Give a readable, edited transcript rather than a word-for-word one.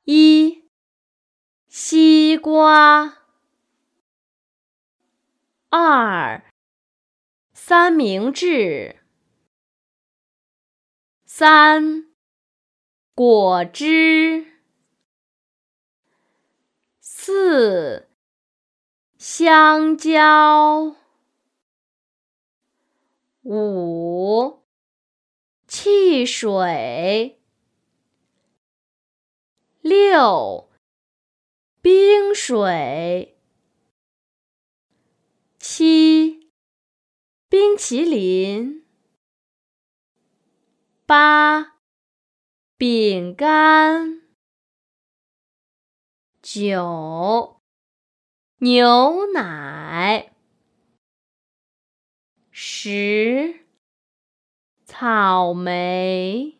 1. 西瓜。2. 三明治。3. 果汁。4. 香蕉。5. 汽水。6. 冰水。7. 冰淇淋。8. 饼干。9. 牛奶。10. 草莓。